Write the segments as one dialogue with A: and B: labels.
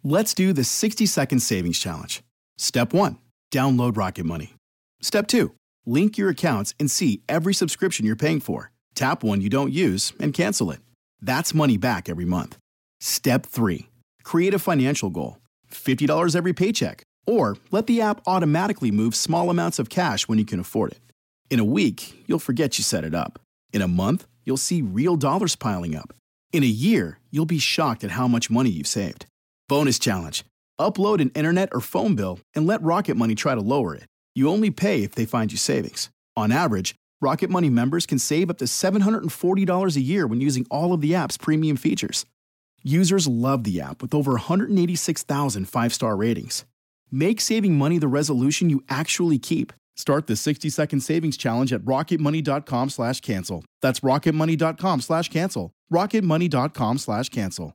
A: Let's do the 60-second savings challenge. Step 1. Download Rocket Money. Step 2. Link your accounts and see every subscription you're paying for. Tap one you don't use and cancel it. That's money back every month. Step 3. Create a financial goal. $50 every paycheck. Or let the app automatically move small amounts of cash when you can afford it. In a week, you'll forget you set it up. In a month, you'll see real dollars piling up. In a year, you'll be shocked at how much money you've saved. Bonus challenge. Upload an internet or phone bill and let Rocket Money try to lower it. You only pay if they find you savings. On average, Rocket Money members can save up to $740 a year when using all of the app's premium features. Users love the app with over 186,000 five-star ratings. Make saving money the resolution you actually keep. Start the 60-second savings challenge at rocketmoney.com/cancel. That's rocketmoney.com/cancel. rocketmoney.com/cancel.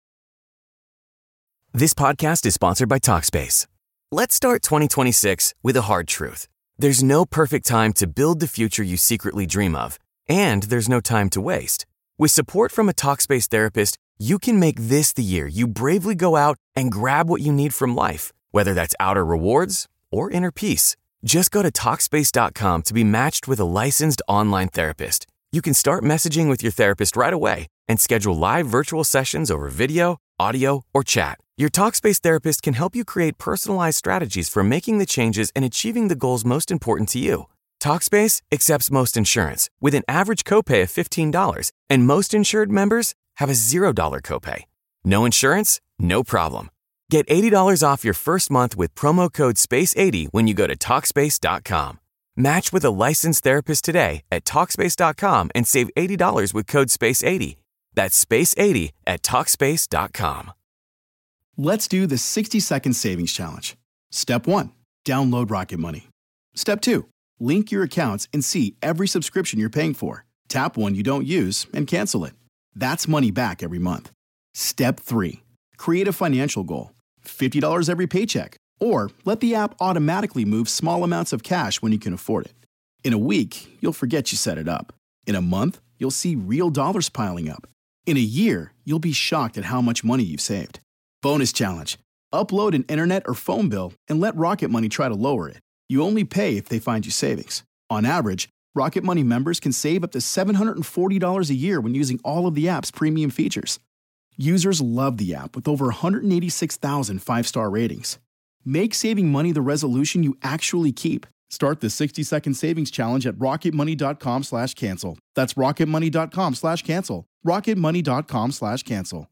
B: This podcast is sponsored by Talkspace. Let's start 2026 with a hard truth. There's no perfect time to build the future you secretly dream of, and there's no time to waste. With support from a Talkspace therapist, you can make this the year you bravely go out and grab what you need from life, whether that's outer rewards or inner peace. Just go to Talkspace.com to be matched with a licensed online therapist. You can start messaging with your therapist right away and schedule live virtual sessions over video, audio, or chat. Your Talkspace therapist can help you create personalized strategies for making the changes and achieving the goals most important to you. Talkspace accepts most insurance with an average copay of $15, and most insured members have a $0 copay. No insurance? No problem. Get $80 off your first month with promo code SPACE80 when you go to Talkspace.com. Match with a licensed therapist today at Talkspace.com and save $80 with code SPACE80. That's SPACE80 at Talkspace.com.
A: Let's do the 60-second savings challenge. Step 1. Download Rocket Money. Step 2. Link your accounts and see every subscription you're paying for. Tap one you don't use and cancel it. That's money back every month. Step 3. Create a financial goal. $50 every paycheck. Or let the app automatically move small amounts of cash when you can afford it. In a week, you'll forget you set it up. In a month, you'll see real dollars piling up. In a year, you'll be shocked at how much money you've saved. Bonus challenge. Upload an internet or phone bill and let Rocket Money try to lower it. You only pay if they find you savings. On average, Rocket Money members can save up to $740 a year when using all of the app's premium features. Users love the app with over 186,000 five-star ratings. Make saving money the resolution you actually keep. Start the 60-second savings challenge at rocketmoney.com/cancel. That's rocketmoney.com/cancel. rocketmoney.com/cancel.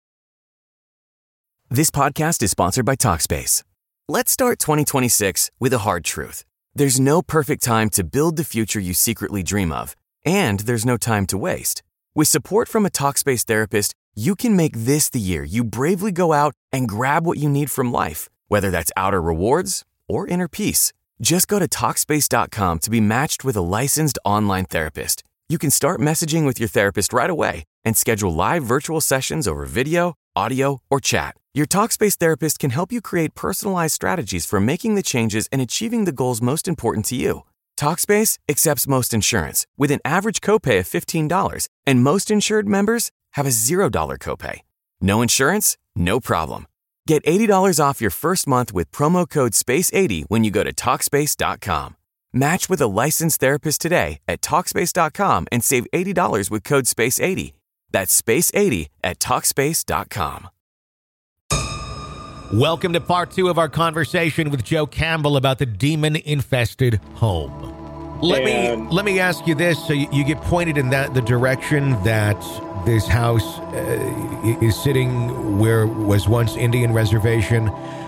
B: This podcast is sponsored by Talkspace. Let's start 2026 with a hard truth. There's no perfect time to build the future you secretly dream of, and there's no time to waste. With support from a Talkspace therapist, you can make this the year you bravely go out and grab what you need from life, whether that's outer rewards or inner peace. Just go to Talkspace.com to be matched with a licensed online therapist. You can start messaging with your therapist right away and schedule live virtual sessions over video, audio, or chat. Your Talkspace therapist can help you create personalized strategies for making the changes and achieving the goals most important to you. Talkspace accepts most insurance with an average copay of $15, and most insured members have a $0 copay. No insurance? No problem. Get $80 off your first month with promo code SPACE80 when you go to Talkspace.com. Match with a licensed therapist today at Talkspace.com and save $80 with code SPACE80. That's SPACE80 at Talkspace.com.
C: Welcome to part 2 of our conversation with Joe Campbell about the demon-infested home. Let me ask you this. So you get pointed in the direction that this house is sitting where was once Indian reservation.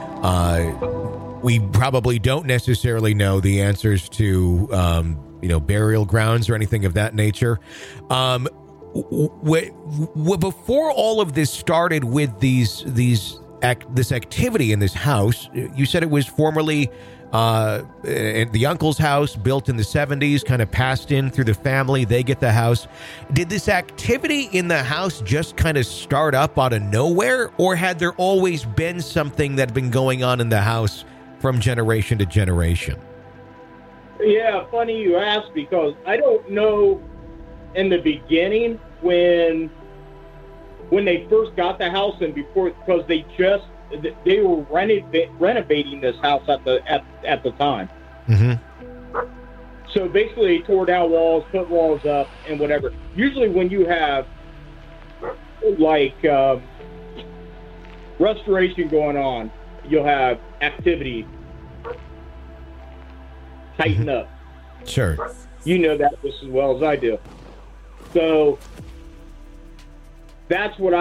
C: We probably don't necessarily know the answers to, burial grounds or anything of that nature. Before all of this started with this activity in this house, you said it was formerly the uncle's house, built in the 70s, kind of passed in through the family. They get the house. Did this activity in the house just kind of start up out of nowhere, or had there always been something that had been going on in the house from generation to generation?
D: Yeah, funny you ask, because I don't know in the beginning when they first got the house and before, because they just they were renovating this house at the time.
C: Mm-hmm.
D: So basically, they tore down walls, put walls up, and whatever. Usually, when you have like restoration going on, you'll have activity tighten up.
C: Sure.
D: You know that just as well as I do. So that's what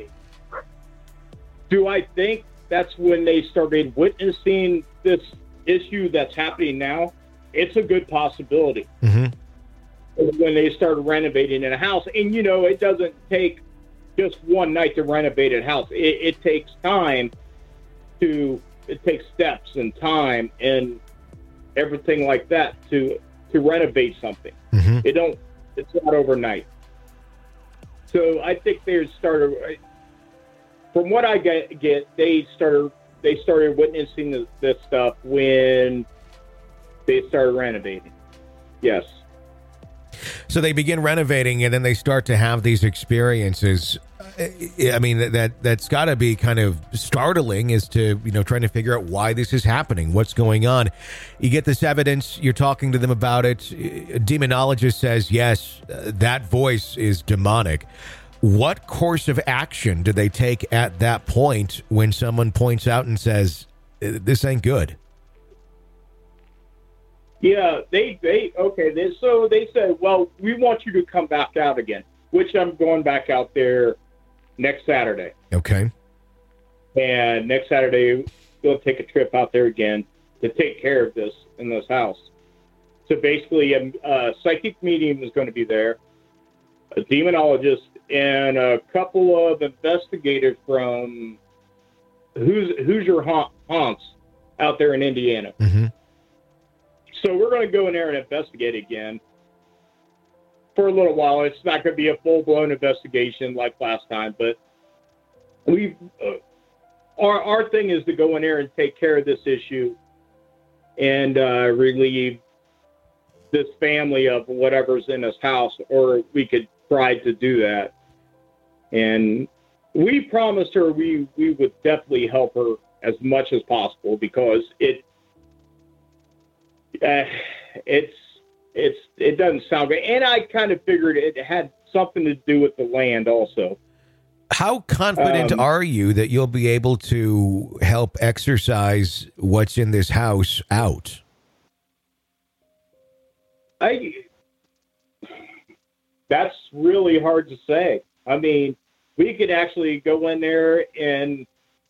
D: I think that's when they started witnessing this issue that's happening now. It's a good possibility.
C: Mm-hmm.
D: When they started renovating in a house. And, it doesn't take just one night to renovate a house. It takes time it takes steps and time and everything like that to renovate something.
C: Mm-hmm.
D: It's not overnight. So I think they started, from what I get, they started witnessing this stuff when they started renovating. Yes.
C: So they begin renovating, and then they start to have these experiences. I mean, that's got to be kind of startling, as to trying to figure out why this is happening, what's going on. You get this evidence, you're talking to them about it. A demonologist says, yes, that voice is demonic. What course of action do they take at that point when someone points out and says, this ain't good?
D: Yeah, so they said, well, we want you to come back out again, which I'm going back out there next Saturday.
C: Okay.
D: And next Saturday, we'll take a trip out there again to take care of this in this house. So basically, a psychic medium is going to be there, a demonologist, and a couple of investigators from Hoosier Haunts out there in Indiana.
C: Mm-hmm.
D: So we're going to go in there and investigate again for a little while. It's not going to be a full-blown investigation like last time, but our thing is to go in there and take care of this issue and relieve this family of whatever's in this house, or we could try to do that. And we promised her we would definitely help her as much as possible, because it doesn't sound good. And I kind of figured it had something to do with the land also.
C: How confident are you that you'll be able to help exorcise what's in this house out?
D: That's really hard to say. I mean, we could actually go in there and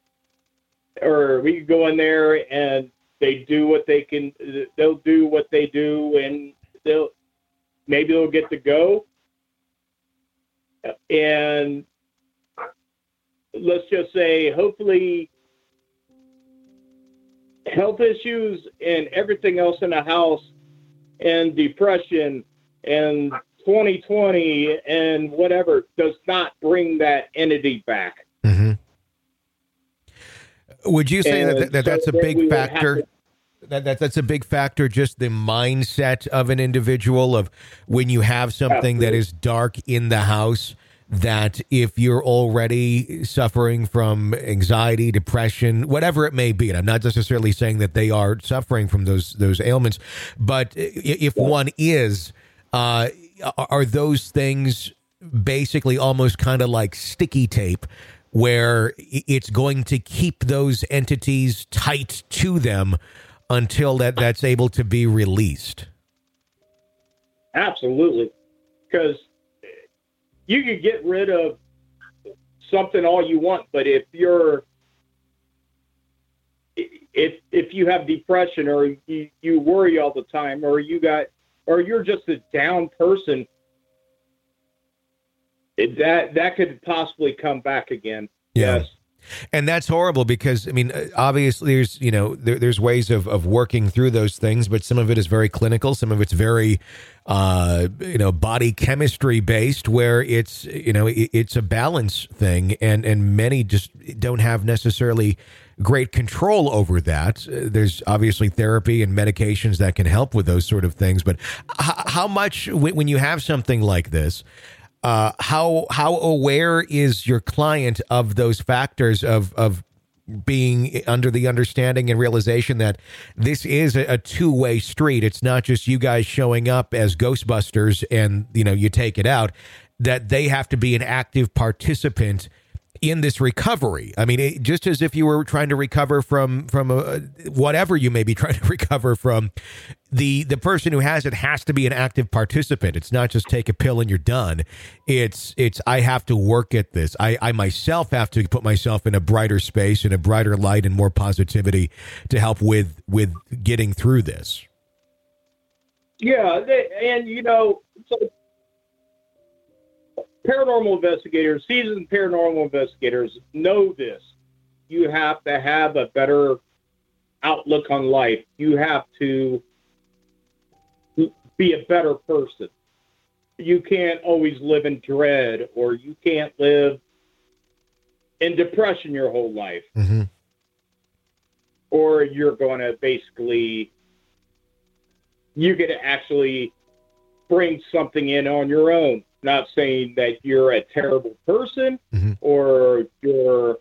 D: they do what they can. They'll do what they do, and they'll get to go. And let's just say, hopefully, health issues and everything else in the house, and depression, and 2020, and whatever, does not bring that entity back.
C: Mm-hmm. Would you say that's a big factor? That's a big factor, just the mindset of an individual, of when you have something that is dark in the house, that if you're already suffering from anxiety, depression, whatever it may be, and I'm not necessarily saying that they are suffering from those ailments, but if one is, are those things basically almost kind of like sticky tape, where it's going to keep those entities tight to them until that's able to be released?
D: Absolutely. Because you can get rid of something all you want, but if you have depression, or you worry all the time, or you're just a down person, that could possibly come back again.
C: Yeah.
D: Yes.
C: And that's horrible, because, I mean, obviously there's ways of working through those things, but some of it is very clinical. Some of it's very, body chemistry based, where it's a balance thing, and many just don't have necessarily great control over that. There's obviously therapy and medications that can help with those sort of things. But how much, when you have something like this, how aware is your client of those factors of being under the understanding and realization that this is a two-way street. It's not just you guys showing up as Ghostbusters and, you take it out, that they have to be an active participant in this recovery. I mean, just as if you were trying to recover from whatever you may be trying to recover from, the person who has it has to be an active participant. It's not just take a pill and you're done. It's I have to work at this. I myself have to put myself in a brighter space, in a brighter light, and more positivity to help with getting through this.
D: Yeah, so paranormal investigators, seasoned paranormal investigators know this. You have to have a better outlook on life. You have to be a better person. You can't always live in dread, or you can't live in depression your whole life.
C: Mm-hmm.
D: Or you're going to actually bring something in on your own. Not saying that you're a terrible person,
C: mm-hmm.
D: or you're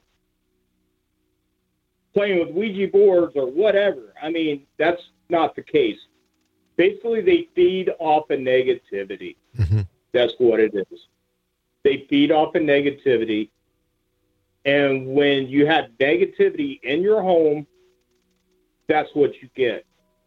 D: playing with Ouija boards or whatever. I mean, that's not the case. Basically, they feed off of negativity.
C: Mm-hmm.
D: That's what it is. They feed off of negativity. And when you have negativity in your home, that's what you get.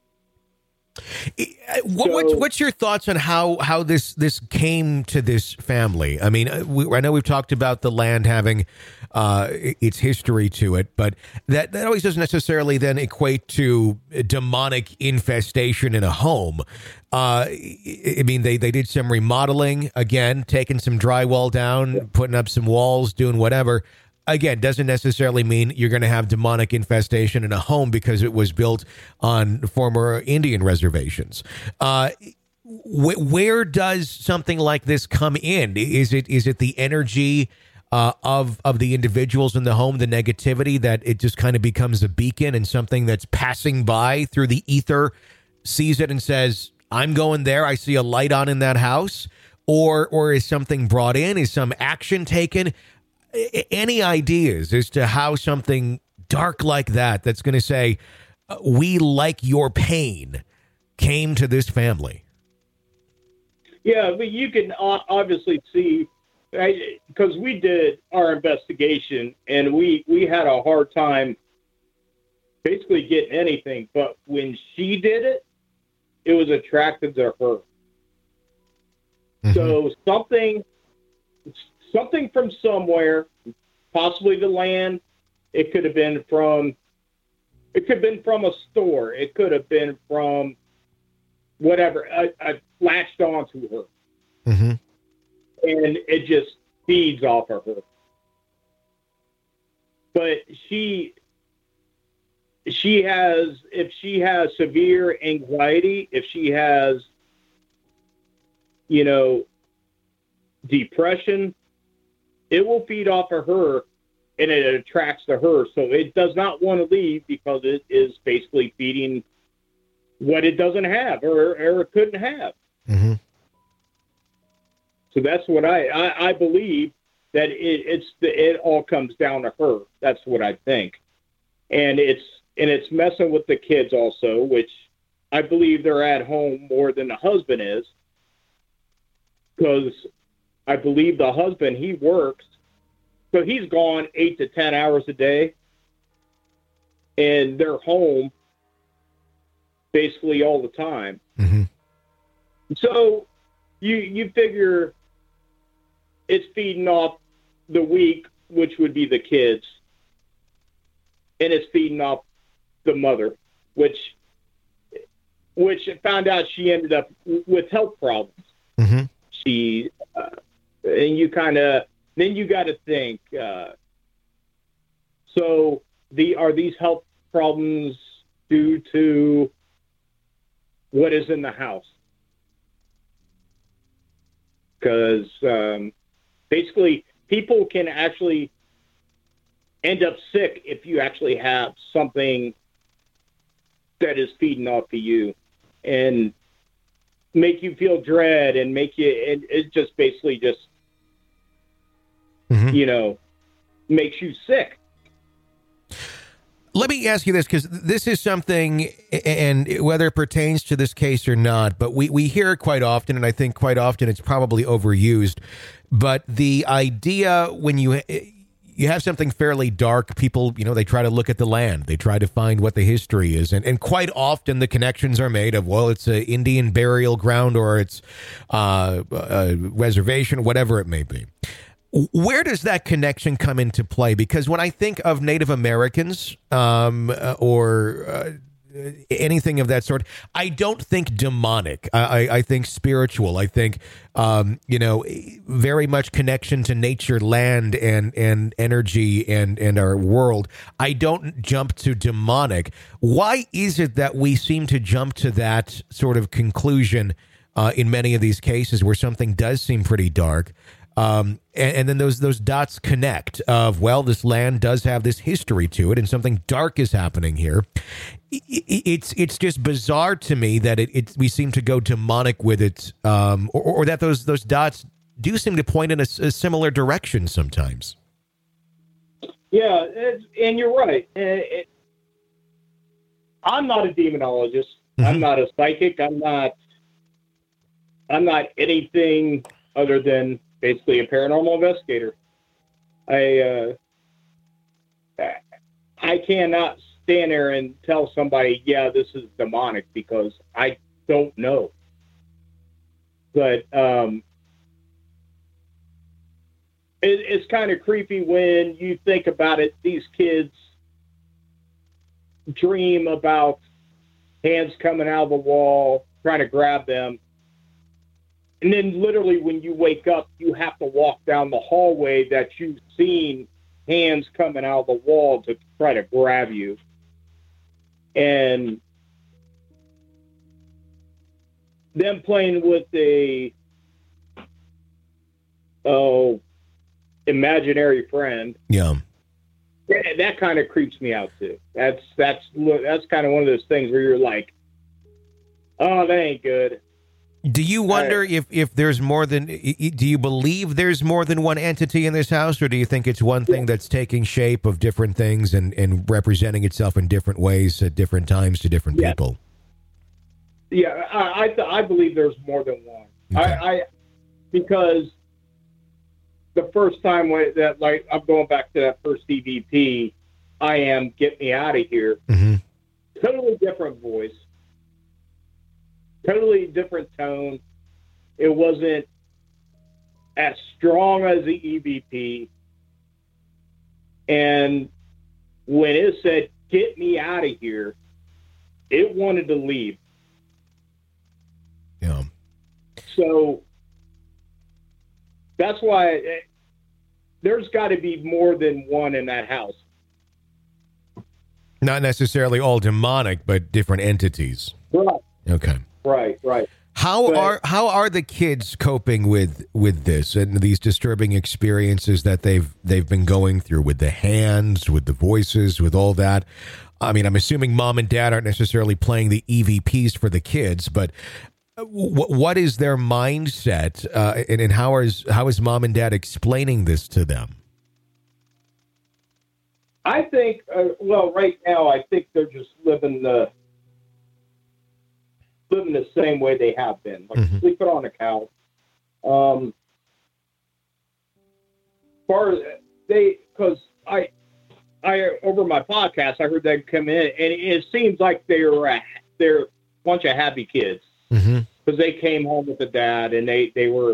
C: What's your thoughts on how this came to this family? I mean, I know we've talked about the land having its history to it, but that always doesn't necessarily then equate to a demonic infestation in a home. I mean, they did some remodeling, again, taking some drywall down, putting up some walls, doing whatever. Again, doesn't necessarily mean you're going to have demonic infestation in a home because it was built on former Indian reservations. Where does something like this come in? Is it the energy of the individuals in the home, the negativity, that it just kind of becomes a beacon, and something that's passing by through the ether sees it and says, I'm going there, I see a light on in that house? Or is something brought in? Is some action taken? Any ideas as to how something dark like that's going to say, we like your pain, came to this family?
D: Yeah, but you can obviously see, because we did our investigation and we had a hard time basically getting anything. But when she did it, it was attracted to her.
C: Mm-hmm.
D: So something from somewhere, possibly the land. It could have been from a store. It could have been from whatever. I latched onto her,
C: mm-hmm.
D: and it just feeds off of her. But if she has severe anxiety, if she has, depression, it will feed off of her, and it attracts to her. So it does not want to leave because it is basically feeding what it doesn't have or it couldn't have.
C: Mm-hmm.
D: So that's what I believe, that it all comes down to her. That's what I think. And it's messing with the kids also, which I believe they're at home more than the husband is, because I believe the husband, he works, so he's gone 8 to 10 hours a day, and they're home basically all the time.
C: Mm-hmm.
D: So you figure it's feeding off the weak, which would be the kids, and it's feeding off the mother, which found out she ended up with health problems.
C: Mm-hmm.
D: She and you kind of then you got to think. So are these health problems due to what is in the house? Because basically, people can actually end up sick if you actually have something that is feeding off of you and make you feel dread and make you, and it just basically just,
C: mm-hmm.
D: makes you sick.
C: Let me ask you this, because this is something, and whether it pertains to this case or not, but we hear it quite often, and I think quite often it's probably overused. But the idea when you have something fairly dark, people, they try to look at the land. They try to find what the history is. And quite often the connections are made of, well, it's an Indian burial ground or it's a reservation, whatever it may be. Where does that connection come into play? Because when I think of Native Americans or anything of that sort, I don't think demonic. I think spiritual. I think, very much connection to nature, land, and energy and our world. I don't jump to demonic. Why is it that we seem to jump to that sort of conclusion in many of these cases where something does seem pretty dark? And then those dots connect of, well, this land does have this history to it and something dark is happening here. It's just bizarre to me that we seem to go demonic with it, or that those dots do seem to point in a similar direction sometimes.
D: Yeah, and you're right. I'm not a demonologist. Mm-hmm. I'm not a psychic. I'm not anything other than basically a paranormal investigator. I cannot stand there and tell somebody, yeah, this is demonic, because I don't know. But it's kind of creepy when you think about it. These kids dream about hands coming out of the wall, trying to grab them. And then literally when you wake up, you have to walk down the hallway that you've seen hands coming out of the wall to try to grab you. And them playing with a imaginary friend.
C: Yeah.
D: That kind of creeps me out too. That's kind of one of those things where you're like, oh, that ain't good.
C: Do you wonder if there's more than, do you believe there's more than one entity in this house, or do you think it's one thing that's taking shape of different things and representing itself in different ways at different times to different people?
D: Yeah, I believe there's more than one.
C: Okay.
D: Because the first time I'm going back to that first EVP, I am Get Me Out of Here.
C: Mm-hmm.
D: Totally different voice. Totally different tone. It wasn't as strong as the EVP. And when it said, get me out of here, it wanted to leave.
C: Yeah.
D: So that's why there's got to be more than one in that house.
C: Not necessarily all demonic, but different entities.
D: Right.
C: Okay.
D: Right.
C: How are the kids coping with this and these disturbing experiences that they've been going through with the hands, with the voices, with all that? I mean, I'm assuming mom and dad aren't necessarily playing the EVPs for the kids, but what is their mindset, and how is mom and dad explaining this to them?
D: I think, right now, I think they're just living the same way they have been, like
C: mm-hmm.
D: sleeping on the couch. Because I over my podcast, I heard them come in, and it seems like they're a bunch of happy kids, because
C: mm-hmm.
D: they came home with the dad, and they were,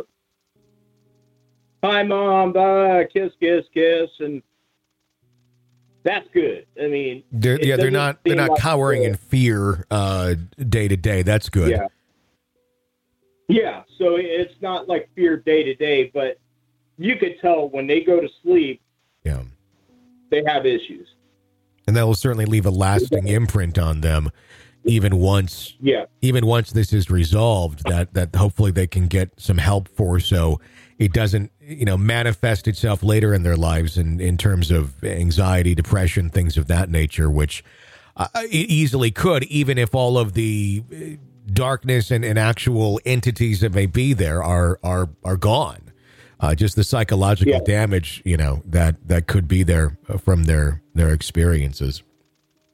D: hi mom, bye, kiss, and that's good. I mean,
C: they're not like cowering in fear day to day. That's good.
D: Yeah. So it's not like fear day to day, but you could tell when they go to sleep.
C: Yeah,
D: they have issues,
C: and that will certainly leave a lasting imprint on them. Even once this is resolved, that hopefully they can get some help for, so it doesn't, manifest itself later in their lives in terms of anxiety, depression, things of that nature, which it easily could, even if all of the darkness and actual entities that may be there are gone. Just the psychological damage, that could be there from their experiences.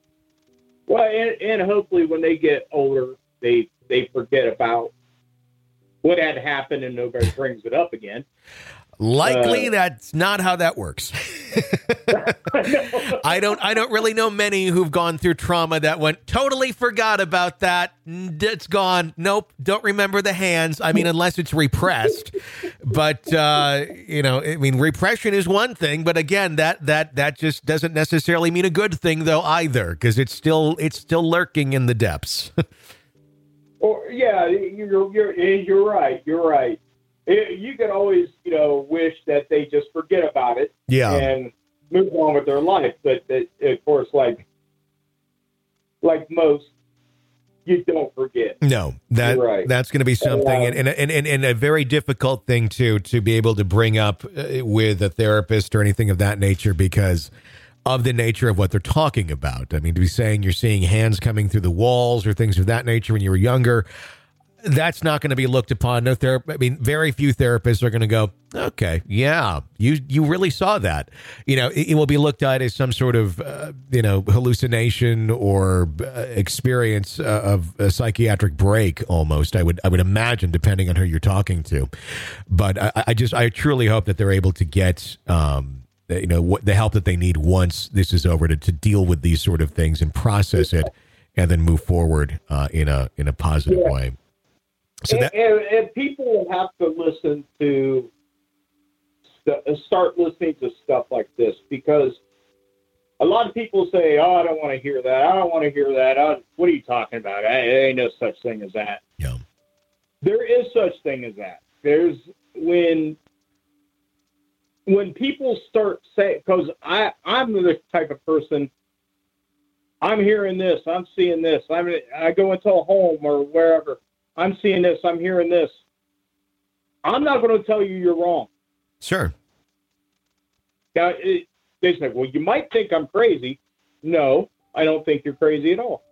D: Well, and hopefully when they get older, they forget about what had happened and nobody brings it up again.
C: Likely that's not how that works. I don't really know many who've gone through trauma that went totally forgot about that. It's gone. Nope. Don't remember the hands. I mean, unless it's repressed. But repression is one thing, but again, that just doesn't necessarily mean a good thing though either, because it's still lurking in the depths.
D: Or yeah, you're right. You're right. You can always, wish that they just forget about it, and move on with their life. But of course, like most, you don't forget.
C: No, that's going to be something, and a very difficult thing to be able to bring up with a therapist or anything of that nature, because of the nature of what they're talking about. I mean, to be saying you're seeing hands coming through the walls or things of that nature when you were younger, that's not going to be looked upon. No therapist. I mean, very few therapists are going to go, okay, yeah, you really saw that. It will be looked at as some sort of, hallucination or experience of a psychiatric break almost. I would imagine, depending on who you're talking to. But I truly hope that they're able to get, the help that they need once this is over to deal with these sort of things and process it and then move forward in a positive way. So
D: and people will have to listen to start listening to stuff like this, because a lot of people say, "Oh, I don't want to hear that. I don't want to hear that. What are you talking about? There ain't no such thing as that."
C: Yeah,
D: there is such thing as that. There's when people start saying, because I'm the type of person. I'm hearing this. I'm seeing this. I go into a home or wherever. I'm seeing this. I'm hearing this. I'm not going to tell you you're wrong.
C: Sure.
D: Now, they say, well, you might think I'm crazy. No, I don't think you're crazy at all.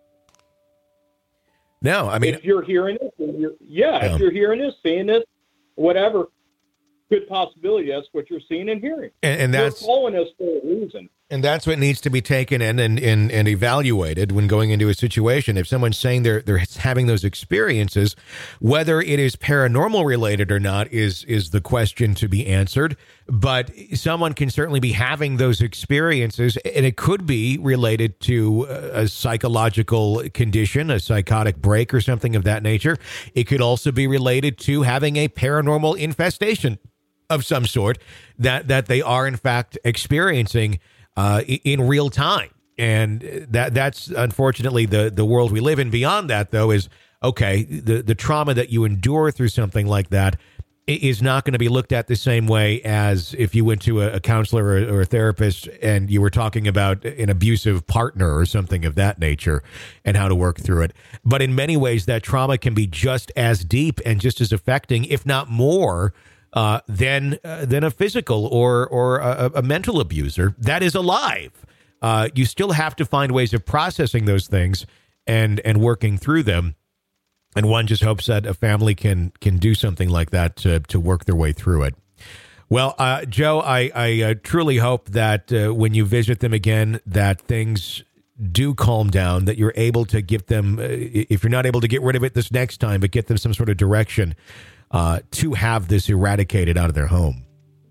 C: No, I mean,
D: if you're hearing this, if you're hearing this, seeing this, whatever, good possibility that's what you're seeing and hearing.
C: And that's
D: you're calling us for a reason.
C: And that's what needs to be taken in and evaluated when going into a situation. If someone's saying they're having those experiences, whether it is paranormal related or not is the question to be answered. But someone can certainly be having those experiences, and it could be related to a psychological condition, a psychotic break or something of that nature. It could also be related to having a paranormal infestation of some sort that they are in fact experiencing in real time. And that's unfortunately the world we live in. Beyond that, though, is okay, the trauma that you endure through something like that is not going to be looked at the same way as if you went to a counselor or a therapist and you were talking about an abusive partner or something of that nature and how to work through it. But in many ways, that trauma can be just as deep and just as affecting, if not more, than a physical or a mental abuser that is alive. You still have to find ways of processing those things and working through them. And one just hopes that a family can do something like that to work their way through it. Well, Joe, I truly hope that when you visit them again, that things do calm down, that you're able to give them, if you're not able to get rid of it this next time, but get them some sort of direction to have this eradicated out of their home.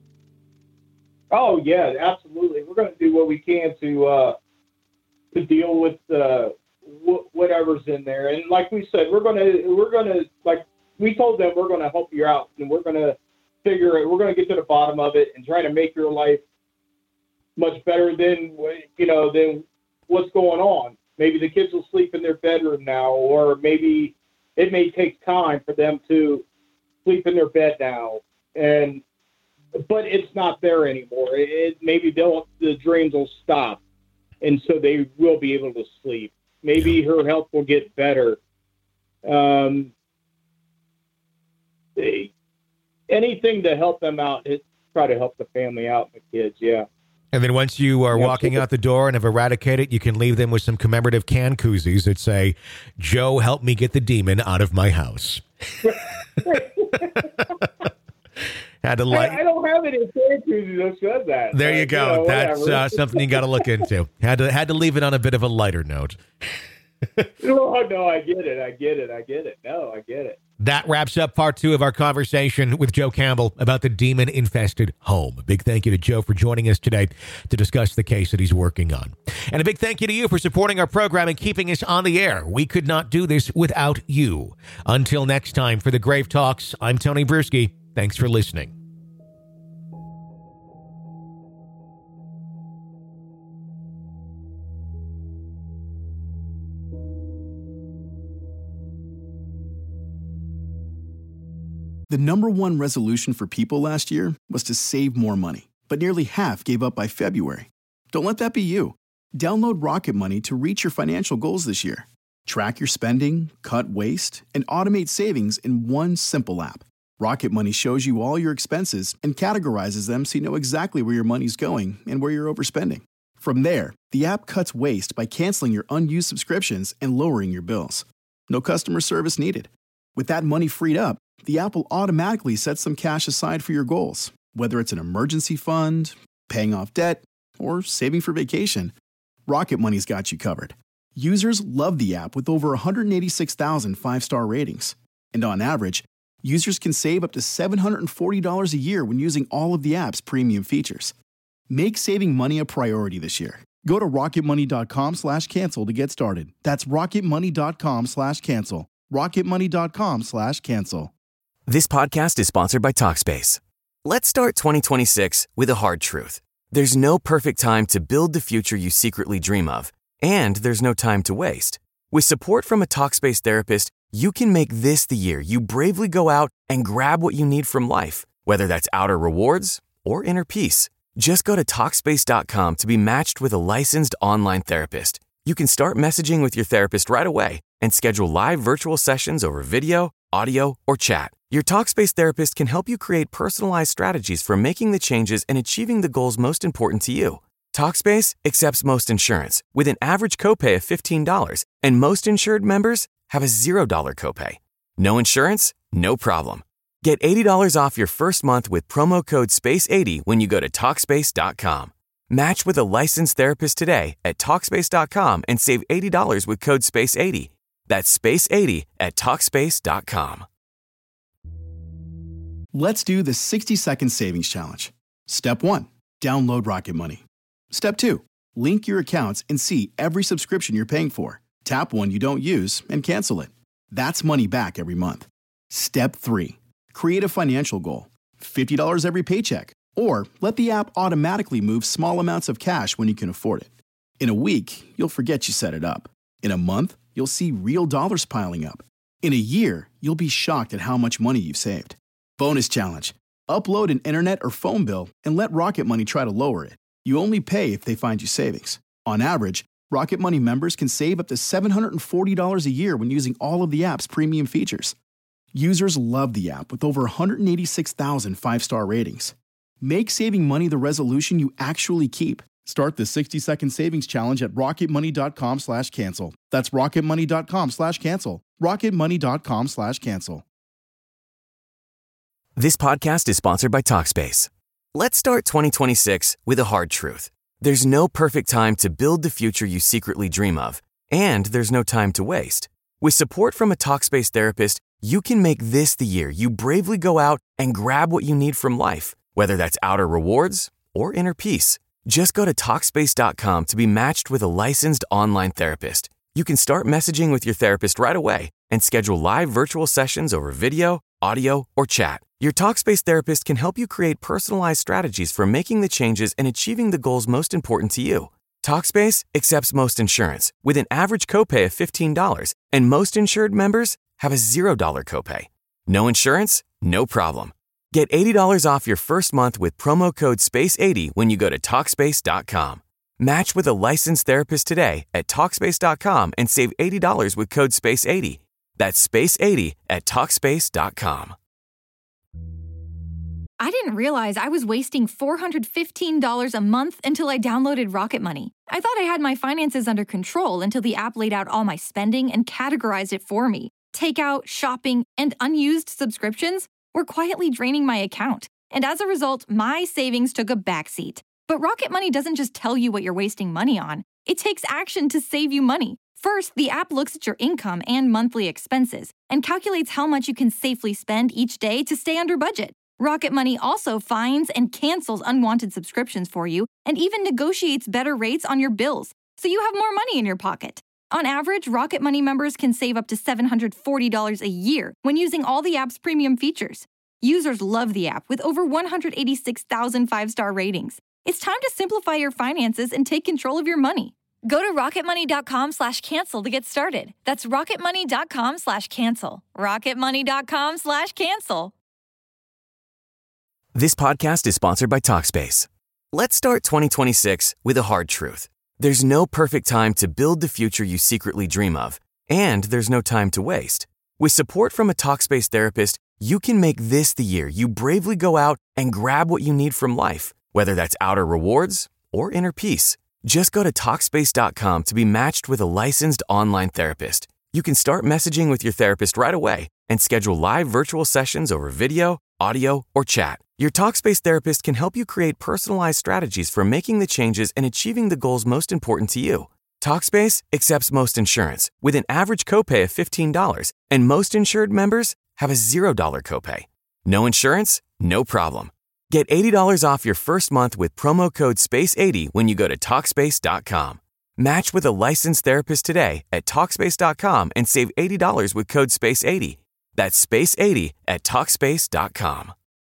D: Oh yeah, absolutely. We're going to do what we can to deal with whatever's in there. And like we said, we're going to like we told them, we're going to help you out, and we're going to figure it. We're going to get to the bottom of it and try to make your life much better than what's going on. Maybe the kids will sleep in their bedroom now, or maybe it may take time for them to sleep in their bed now, but it's not there anymore. Maybe the dreams will stop, and so they will be able to sleep. Maybe her health will get better. Anything to help them out, try to help the family out and the kids, yeah.
C: And then once you are walking out the door and have eradicated, you can leave them with some commemorative can koozies that say, "Joe, help me get the demon out of my house." I
D: don't have any can koozies that says that.
C: There you go. That's something you got to look into. Had to leave it on a bit of a lighter note.
D: No, I get it. No, I get it.
C: That wraps up part 2 of our conversation with Joe Campbell about the demon-infested home. A big thank you to Joe for joining us today to discuss the case that he's working on. And a big thank you to you for supporting our program and keeping us on the air. We could not do this without you. Until next time, for the Grave Talks, I'm Tony Bruschi. Thanks for listening.
A: The number one resolution for people last year was to save more money, but nearly half gave up by February. Don't let that be you. Download Rocket Money to reach your financial goals this year. Track your spending, cut waste, and automate savings in one simple app. Rocket Money shows you all your expenses and categorizes them so you know exactly where your money's going and where you're overspending. From there, the app cuts waste by canceling your unused subscriptions and lowering your bills. No customer service needed. With that money freed up, the app will automatically set some cash aside for your goals, whether it's an emergency fund, paying off debt, or saving for vacation. Rocket Money's got you covered. Users love the app with over 186,000 five-star ratings. And on average, users can save up to $740 a year when using all of the app's premium features. Make saving money a priority this year. Go to rocketmoney.com/cancel to get started. That's rocketmoney.com/cancel. rocketmoney.com/cancel.
B: This podcast is sponsored by Talkspace. Let's start 2026 with a hard truth. There's no perfect time to build the future you secretly dream of, and there's no time to waste. With support from a Talkspace therapist, you can make this the year you bravely go out and grab what you need from life, whether that's outer rewards or inner peace. Just go to Talkspace.com to be matched with a licensed online therapist. You can start messaging with your therapist right away and schedule live virtual sessions over video, audio, or chat. Your Talkspace therapist can help you create personalized strategies for making the changes and achieving the goals most important to you. Talkspace accepts most insurance with an average copay of $15, and most insured members have a $0 copay. No insurance? No problem. Get $80 off your first month with promo code SPACE80 when you go to Talkspace.com. Match with a licensed therapist today at Talkspace.com and save $80 with code SPACE80. That's SPACE80 at Talkspace.com.
A: Let's do the 60-second savings challenge. Step 1, download Rocket Money. Step 2, link your accounts and see every subscription you're paying for. Tap one you don't use and cancel it. That's money back every month. Step 3, create a financial goal. $50 every paycheck. Or let the app automatically move small amounts of cash when you can afford it. In a week, you'll forget you set it up. In a month, you'll see real dollars piling up. In a year, you'll be shocked at how much money you've saved. Bonus challenge. Upload an internet or phone bill and let Rocket Money try to lower it. You only pay if they find you savings. On average, Rocket Money members can save up to $740 a year when using all of the app's premium features. Users love the app with over 186,000 five-star ratings. Make saving money the resolution you actually keep. Start the 60-second savings challenge at rocketmoney.com/cancel. That's rocketmoney.com/cancel. rocketmoney.com/cancel.
B: This podcast is sponsored by Talkspace. Let's start 2026 with a hard truth. There's no perfect time to build the future you secretly dream of, and there's no time to waste. With support from a Talkspace therapist, you can make this the year you bravely go out and grab what you need from life, whether that's outer rewards or inner peace. Just go to Talkspace.com to be matched with a licensed online therapist. You can start messaging with your therapist right away and schedule live virtual sessions over video, audio, or chat. Your Talkspace therapist can help you create personalized strategies for making the changes and achieving the goals most important to you. Talkspace accepts most insurance with an average copay of $15, and most insured members have a $0 copay. No insurance? No problem. Get $80 off your first month with promo code SPACE80 when you go to Talkspace.com. Match with a licensed therapist today at Talkspace.com and save $80 with code SPACE80. That's SPACE80 at Talkspace.com.
E: I didn't realize I was wasting $415 a month until I downloaded Rocket Money. I thought I had my finances under control until the app laid out all my spending and categorized it for me. Takeout, shopping, and unused subscriptions were quietly draining my account. And as a result, my savings took a backseat. But Rocket Money doesn't just tell you what you're wasting money on. It takes action to save you money. First, the app looks at your income and monthly expenses and calculates how much you can safely spend each day to stay under budget. Rocket Money also finds and cancels unwanted subscriptions for you and even negotiates better rates on your bills, so you have more money in your pocket. On average, Rocket Money members can save up to $740 a year when using all the app's premium features. Users love the app with over 186,000 five-star ratings. It's time to simplify your finances and take control of your money. Go to rocketmoney.com/cancel to get started. That's rocketmoney.com/cancel. rocketmoney.com/cancel.
B: This podcast is sponsored by Talkspace. Let's start 2026 with a hard truth. There's no perfect time to build the future you secretly dream of, and there's no time to waste. With support from a Talkspace therapist, you can make this the year you bravely go out and grab what you need from life, whether that's outer rewards or inner peace. Just go to Talkspace.com to be matched with a licensed online therapist. You can start messaging with your therapist right away and schedule live virtual sessions over video, audio, or chat. Your Talkspace therapist can help you create personalized strategies for making the changes and achieving the goals most important to you. Talkspace accepts most insurance with an average copay of $15, and most insured members have a $0 copay. No insurance? No problem. Get $80 off your first month with promo code SPACE80 when you go to Talkspace.com. Match with a licensed therapist today at Talkspace.com and save $80 with code SPACE80. That's SPACE80 at Talkspace.com.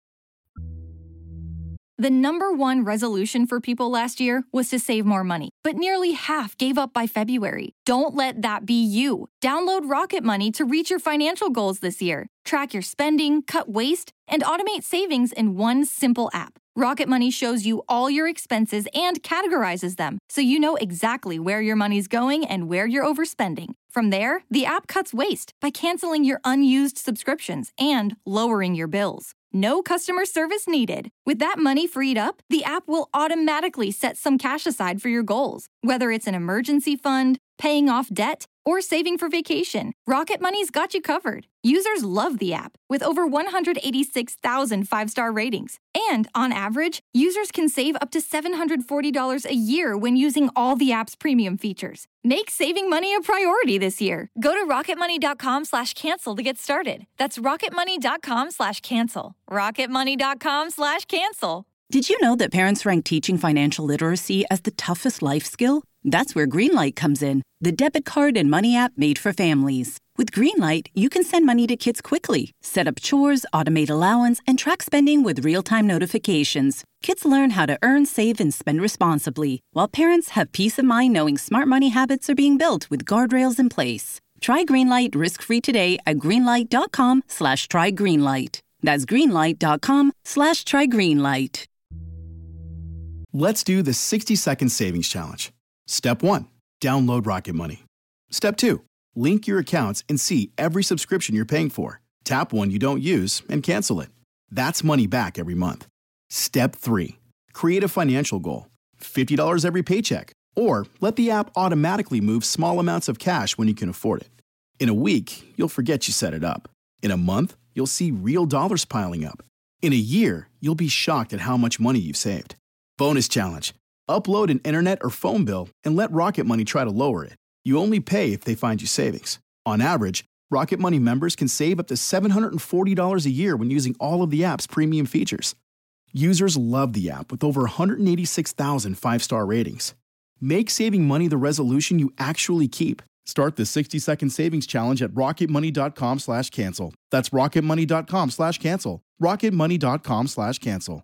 E: The number one resolution for people last year was to save more money, but nearly half gave up by February. Don't let that be you. Download Rocket Money to reach your financial goals this year. Track your spending, cut waste, and automate savings in one simple app. Rocket Money shows you all your expenses and categorizes them, so you know exactly where your money's going and where you're overspending. From there, the app cuts waste by canceling your unused subscriptions and lowering your bills. No customer service needed. With that money freed up, the app will automatically set some cash aside for your goals, whether it's an emergency fund, paying off debt, or saving for vacation. Rocket Money's got you covered. Users love the app with over 186,000 five-star ratings. And on average, users can save up to $740 a year when using all the app's premium features. Make saving money a priority this year. Go to rocketmoney.com/cancel to get started. That's rocketmoney.com/cancel. rocketmoney.com/cancel.
F: Did you know that parents rank teaching financial literacy as the toughest life skill? That's where Greenlight comes in, the debit card and money app made for families. With Greenlight, you can send money to kids quickly, set up chores, automate allowance, and track spending with real-time notifications. Kids learn how to earn, save, and spend responsibly, while parents have peace of mind knowing smart money habits are being built with guardrails in place. Try Greenlight risk-free today at greenlight.com/trygreenlight. That's greenlight.com/trygreenlight.
A: Let's do the 60-second savings challenge. Step 1. Download Rocket Money. Step 2. Link your accounts and see every subscription you're paying for. Tap one you don't use and cancel it. That's money back every month. Step 3. Create a financial goal. $50 every paycheck. Or let the app automatically move small amounts of cash when you can afford it. In a week, you'll forget you set it up. In a month, you'll see real dollars piling up. In a year, you'll be shocked at how much money you've saved. Bonus challenge. Upload an internet or phone bill and let Rocket Money try to lower it. You only pay if they find you savings. On average, Rocket Money members can save up to $740 a year when using all of the app's premium features. Users love the app with over 186,000 five-star ratings. Make saving money the resolution you actually keep. Start the 60-second savings challenge at rocketmoney.com/cancel. That's rocketmoney.com/cancel. rocketmoney.com/cancel.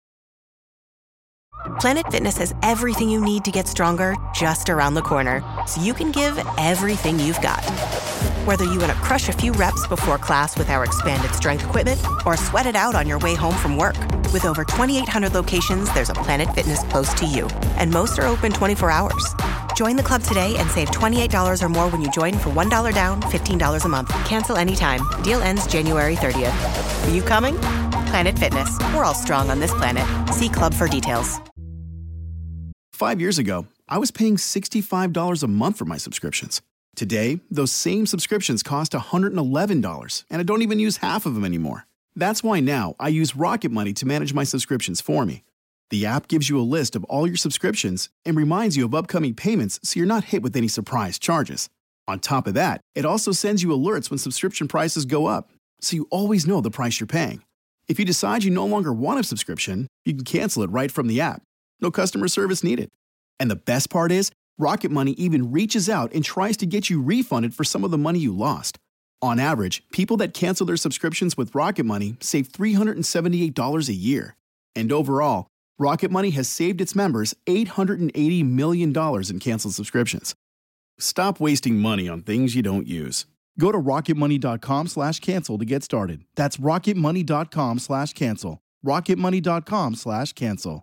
G: Planet Fitness has everything you need to get stronger just around the corner, so you can give everything you've got. Whether you want to crush a few reps before class with our expanded strength equipment or sweat it out on your way home from work. With over 2,800 locations, there's a Planet Fitness close to you, and most are open 24 hours. Join the club today and save $28 or more when you join for $1 down, $15 a month. Cancel anytime. Deal ends January 30th. Are you coming? Planet Fitness. We're all strong on this planet. See club for details.
A: 5 years ago, I was paying $65 a month for my subscriptions. Today, those same subscriptions cost $111, and I don't even use half of them anymore. That's why now I use Rocket Money to manage my subscriptions for me. The app gives you a list of all your subscriptions and reminds you of upcoming payments so you're not hit with any surprise charges. On top of that, it also sends you alerts when subscription prices go up, so you always know the price you're paying. If you decide you no longer want a subscription, you can cancel it right from the app. No customer service needed. And the best part is, Rocket Money even reaches out and tries to get you refunded for some of the money you lost. On average, people that cancel their subscriptions with Rocket Money save $378 a year. And overall, Rocket Money has saved its members $880 million in canceled subscriptions. Stop wasting money on things you don't use. Go to rocketmoney.com/cancel to get started. That's rocketmoney.com/cancel. rocketmoney.com/cancel.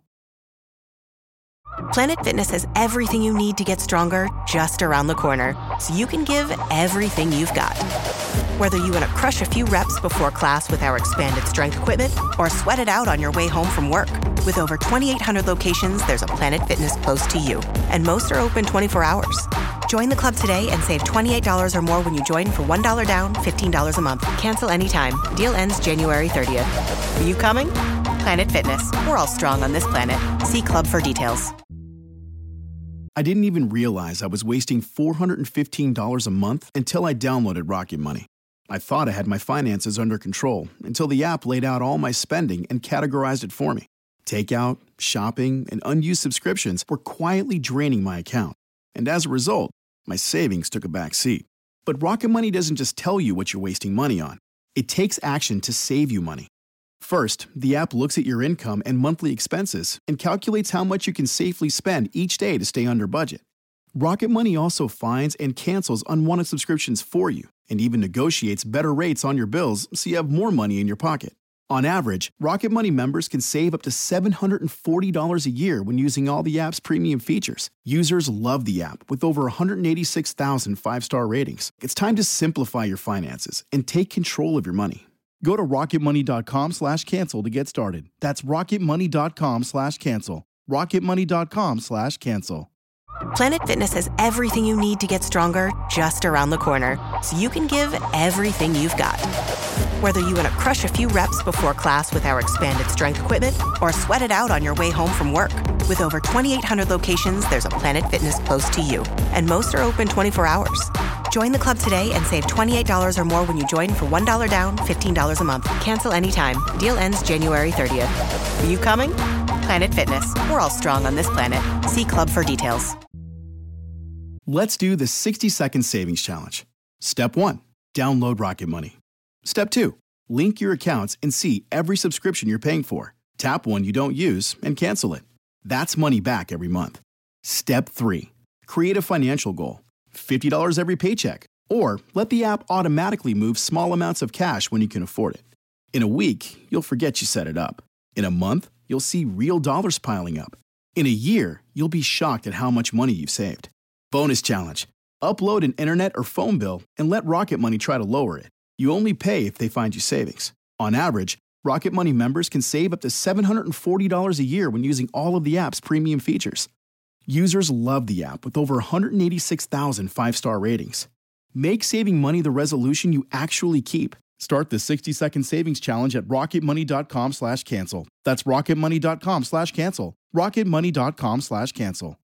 G: Planet Fitness has everything you need to get stronger just around the corner, so you can give everything you've got. Whether you want to crush a few reps before class with our expanded strength equipment or sweat it out on your way home from work. With over 2,800 locations, there's a Planet Fitness close to you, and most are open 24 hours. Join the club today and save $28 or more when you join for $1 down, $15 a month. Cancel anytime. Deal ends January 30th. Are you coming? Planet Fitness. We're all strong on this planet. See club for details.
A: I didn't even realize I was wasting $415 a month until I downloaded Rocket Money. I thought I had my finances under control until the app laid out all my spending and categorized it for me. Takeout, shopping, and unused subscriptions were quietly draining my account. And as a result, my savings took a back seat. But Rocket Money doesn't just tell you what you're wasting money on. It takes action to save you money. First, the app looks at your income and monthly expenses and calculates how much you can safely spend each day to stay under budget. Rocket Money also finds and cancels unwanted subscriptions for you and even negotiates better rates on your bills so you have more money in your pocket. On average, Rocket Money members can save up to $740 a year when using all the app's premium features. Users love the app with over 186,000 five-star ratings. It's time to simplify your finances and take control of your money. Go to rocketmoney.com/cancel to get started. That's rocketmoney.com/cancel. rocketmoney.com/cancel.
G: Planet Fitness has everything you need to get stronger just around the corner, so you can give everything you've got. Whether you want to crush a few reps before class with our expanded strength equipment or sweat it out on your way home from work. With over 2,800 locations, there's a Planet Fitness close to you, and most are open 24 hours. Join the club today and save $28 or more when you join for $1 down, $15 a month. Cancel anytime. Deal ends January 30th. Are you coming? Planet Fitness. We're all strong on this planet. See club for details.
A: Let's do the 60-second savings challenge. Step 1. Download Rocket Money. Step 2. Link your accounts and see every subscription you're paying for. Tap one you don't use and cancel it. That's money back every month. Step 3. Create a financial goal. $50 every paycheck. Or let the app automatically move small amounts of cash when you can afford it. In a week, you'll forget you set it up. In a month, you'll see real dollars piling up. In a year, you'll be shocked at how much money you've saved. Bonus challenge. Upload an internet or phone bill and let Rocket Money try to lower it. You only pay if they find you savings. On average, Rocket Money members can save up to $740 a year when using all of the app's premium features. Users love the app with over 186,000 five-star ratings. Make saving money the resolution you actually keep. Start the 60-second savings challenge at rocketmoney.com/cancel. That's rocketmoney.com/cancel. rocketmoney.com/cancel.